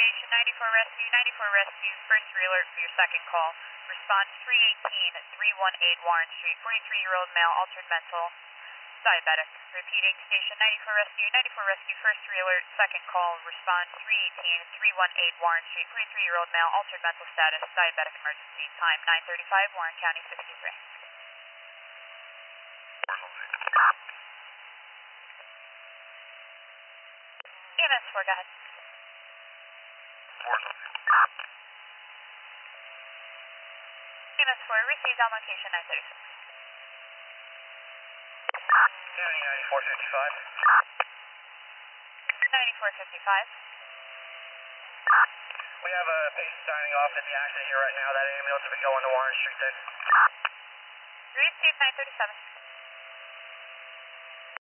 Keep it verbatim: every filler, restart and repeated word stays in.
Station ninety-four Rescue, ninety-four Rescue, first re-alert for your second call. Response three eighteen, three one eight Warren Street, forty-three-year-old male, altered mental, diabetic. Repeating, Station ninety-four Rescue, ninety-four Rescue, first re-alert, second call. Response three eighteen, three one eight Warren Street, forty-three-year-old male, altered mental status, diabetic emergency. Time nine thirty-five, Warren County sixty-three. E M S four, go ahead. E M S four, received on location nine thirty-six. County ninety-four fifty-five. ninety-four fifty-five. We have a patient signing off in the accident here right now. That ambulance will be going to Warren Street then. Received nine thirty-seven.